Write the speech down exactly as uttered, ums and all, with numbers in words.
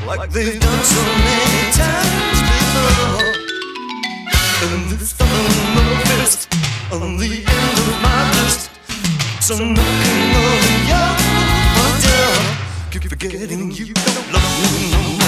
like they've done so many times before. And this thumb of a fist on the end of my wrist, so knocking on your front door, keep forgetting you don't love me no more.